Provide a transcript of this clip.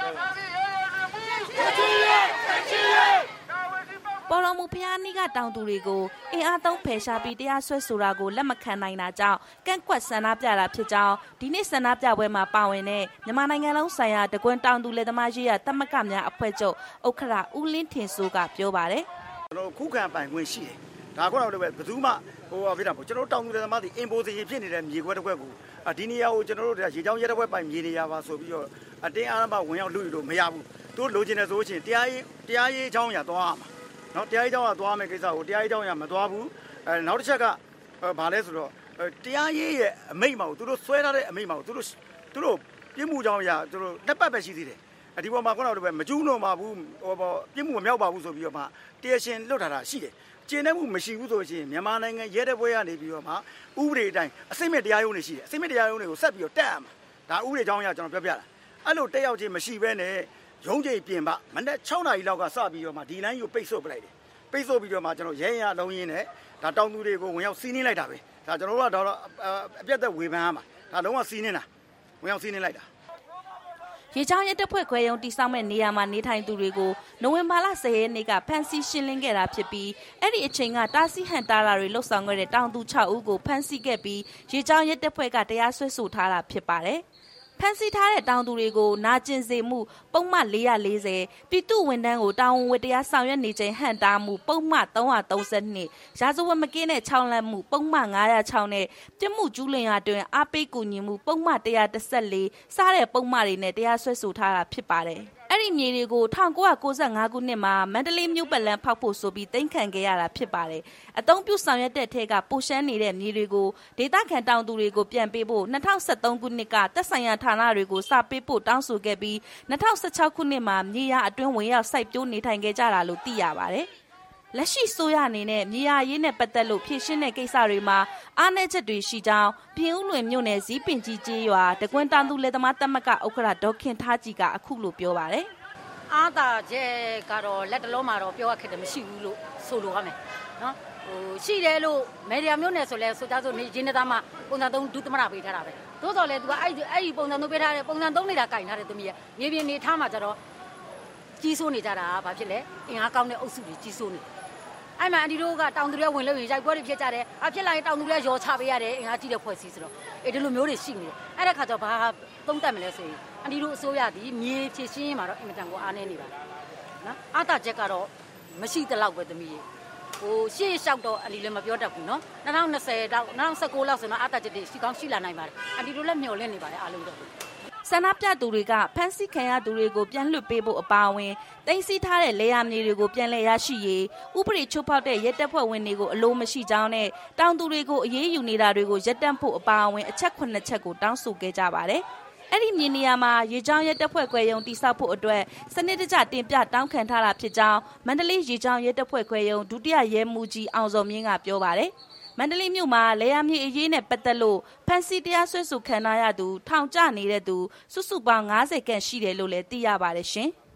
ပေါ်တော်မူဖျားနီးကတောင်သူတွေကိုအင်အားသုံးဖယ်ရှားပြီးတရားစွဲဆိုတာကိုလက်မခံနိုင်တာကြောင့်ကန့်ကွက်ဆန္ဒပြတာဖြစ်ကြောင်းဒီနေ့ဆန္ဒပြပွဲမှာပါဝင်တဲ့မြန်မာနိုင်ငံလုံးဆိုင်ရာတကွန်းတောင်သူလယ်သမားရေးရာသမဂ္ဂများအဖွဲ့ချုပ်ဥက္ကဋ္ဌဦးလင်းထင်စိုးကပြောပါတယ်ကျွန်တော်ခုခံပိုင်ခွင့်ရှိတယ်ဒါကတော့လည်းဘယ်သူမှဖြစ်တာပေါ့ကျွန်တော်တောင်သူလယ်သမားတွေအင်ပိုစီဖြစ်နေတဲ့မြေခွက်တစ်ခွက်ကိုဒီနေရာကိုကျွန်တော်တို့ရေချောင်းရဲတစ်ခွက်ပိုင်မြေနေရာပါဆိုပြီးတော့အတင်းအားမဝင်ရောက်လူလို့မရဘူးသူလိုချင်တယ်ဆိုရှင်တရားရေးချောင်းရသွားမှာနော်တရားရေးချောင်းကသွားမယ်ကိစ္စကိုတရားရေးချောင်းရမသွားဘူးနောက်တစ်ချက်ကဘာလဲဆိုတော့တရားရေးရဲ့အမိန့်မှာကိုသူတို့ဆွဲထားတဲ့အမိန့်မှာကိုသူတို့ပြစ်မှုချောင်းရသူတို့လက်ပတ်ပဲရှိသေးတယ်ဒီပေါ်မှာကတော့ပဲမကျူးလွန်ပါဘူးပြစ်မှုမမြောက်ပါဘူးဆိုပြီးတော့မှတရားရှင်လွတ်ထားတာရှိတယ်ကျင့်တဲ့မှုမရှိဘူးဆိုရင်မြန်မာနိုင်ငံရဲတပ်ဖွဲ့ကနေပြီးတော့မှဥပဒေအတိုင်းအစိမ့်မဲ့တရားရုံးတွေရှိတယ်အစိမ့်မဲ့တရားရုံးတွေကိုဆက်ပြီးတော့တက်ရမှာဒါဥပဒေချောင်းရကျွန်တော်ပြောပြတာအဲ့လိုတက်ရောက်ခြင်းမရှိဘဲနဲ့ရုံးချိန်ပြင်ပမနေ့6နာရီလောက်ကစပြီးတော့မှဒီလိုင်းကိုပိတ်ဆို့ပလိုက်တယ်ပိတ်ဆို့ပြီးတော့မှကျွန်တော်ရဲရလုံးရင်းနဲ့ဒါတောင်သူတွေကိုဝင်ရောက်စီးနှင်းလိုက်တာပဲဒါကျွန်တော်တို့ကတော့အပြတ်သက်ဝေဖန်ရမှာဒါလုံးဝစီးနှင်းတာဝင်ရောက်စီးနှင်းလိုက်တာရေချောင်းရဲတပ်ဖွဲ့ခွဲရုံးတိစောက်မဲ့နေရာမှာနေထိုင်သူတွေကိုနိုဝင်ဘာလ10ရက်နေ့ကဖမ်းဆီးရှင်းလင်းခဲ့တာဖြစ်ပြီးအဲ့ဒီအချိန်ကတားဆီးဟန်တားတာတွေလှုပ်ဆောင်ခဲ့တဲ့တောင်သူ6ဦးကိုဖမ်းဆီးခဲ့ပြီးရေချောင်းရဲတပ်ဖွဲ့ကတရားစွဲဆိုထားတာဖြစ်ပါတယ်ဖမ်းဆီးထားတဲ့တောင်သူတွေကိုနာကျင်စေမှုပုံမှန်440ပြည်သူ့ဝန်ထမ်းကိုတာဝန်ဝတ္တရားဆောင်ရွက်နေခြင်းဟန်တားမှုပုံမှန်332ရာဇဝတ်မကင်းတဲ့6လက်မှုပုံမှန်906နဲ့ပြစ်မှုကျူးလွန်ရာတွင်အပိတ်ကူညီမှုပုံမှန်114စတဲ့ပုံမှန်တွေနဲ့တရားစွဲဆိုထားတာဖြစ်ပါတယ်အဲ့ဒီမြေတွေကို1995ခုနှစ်မှာမန္တလေးမြို့ပတ်လမ်းဖောက်ဖို့ဆိုပြီးသိမ်းခံခဲ့ရတာဖြစ်ပါတယ်။အသုံးပြုဆောင်ရွက်တဲ့ထက်ကပိုရှမ်းနေတဲ့မြေတွေကိုဒေသခံတောင်သူတွေကိုပြန်ပေးဖို့2013ခုနှစ်ကသက်ဆိုင်ရာဌာနတွေကိုစာပေးဖို့တောင်းဆိုခဲ့ပြီး2016ခုနှစ်မှာမြေယာအတွင်းဝင်ရောက်စိုက်ပျိုးနေထိုင်ခဲ့ကြတာလို့သိရပါတယ်။လက်ရှိဆိုရအနေနဲ့မြေယာရေးနဲ့ပတ်သက်လို့ဖြည့်ရှင်းတဲ့ကိစ္စတွေမှာအားနည်းချက်တွေရှိကြောင်းပြင်ဦးလွင်မြို့နယ်ဇီးပင်ကြီးကျေးရွာတကွန်းတောင်သူလယ်သမားသမဂ္ဂဥက္ကဋ္ဌဒေါခင်ထားကြီးကအခုလိုပြောပါတယ်အားသာချက်ကတော့လက်တလုံးမှာတော့ပြောရခက်တယ်မရှိဘူးလို့ဆိုလိုရမယ်နော်ရှိတယ်လို့မေဒီယာမျိုးနယ်ဆိုလဲဆိုကြဆိုနေရင်းနေသားမှာပုံစံ3ဒုသမရပေးထားတာပဲသို့တော်လဲသူကအဲ့ဒီပုံစံ3ပေးထားတယ်ပုံစံ3နေတာကင်ထားတယ်သမီးရဲ့မြေပြင်နေထားမှာကျတော့ကြီးစိုးနေကြတာဘာဖြစ်လဲအင်အားကောင်းတဲ့အုပ်စုတွေကြီးစိုးနေအဲ့မှာအန်တီတို့ကတောင်သူတွေဝင်လို့ရင်ရိုက်ပွဲတွေဖြစ်ကြတယ်အဖြစ်လာရင်တောင်သူတွေရောချပေးရတယ်အင်အားကြီးတဲ့ဖွဲ့စည်းဆိုတော့ဒီလိုမျိုးတွေရှိနေတယ်အဲ့ဒါခါကျတော့ဘာသုံးတတ်မလဲဆိုရင်အန်တီတို့အစိုးရသည်မြေဖြည့်ရှင်းရင်မှာတော့အင်မတန်ကိုအားနေနေပါနော်အားတာချက်ကတော့မရှိသလောက်ပဲသမီးရေရှေ့လျှောက်တော့အန်တီလည်းမပြောတတ်ဘူးနော်2020တော့2019လောက်ဆိုတော့အားတာချက်တွေရှိကောင်းရှိလာနိုင်ပါတယ်အန်တီတို့လည်းမျှော်လင့်နေပါတယ်အားလုံးတော့ဆန္ဒပြသူတွေကဖမ်းဆီးခံရသူတွေကိုပြန်လွှတ်ပေးဖို့အပါအဝင်တင်စီထားတဲ့လေယာမြေတွေကိုပြန်လည်ရရှိရေးဥပဒေချိုးဖောက်တဲ့ရဲတပ်ဖွဲ့ဝင်တွေကိုအလိုမရှိကြောင်းနဲ့တောင်သူတွေကိုအရေးယူနေတာတွေကိုရပ်တန့်ဖို့အပါအဝင်အချက်9ချက်ကိုတောင်းဆိုခဲ့ကြပါတယ်။အဲ့ဒီမြေနေရာမှာရေချောင်းရဲတပ်ဖွဲ့ခွဲရုံးတိစောက်ဖို့အတွက်စနစ်တကျတင်ပြတောင်းခံထားတာဖြစ်ကြောင်းမန္တလေးရေချောင်းရဲတပ်ဖွဲ့ခွဲရုံးဒုတိယရဲမှူးကြီးအောင်စောမြင့်ကပြောပါတယ်။မန္တလေးမြို့မှာလေယာမြေအရေးနဲ့ပတ်သက်လို့ဖမ်းဆီးတရားစွဲဆိုခံရသူထောင်ကျနေတဲ့သူစုစုပေါင်း90ခန့်ရှိတယ်လို့လည်းသိရပါတယ်ရှင်။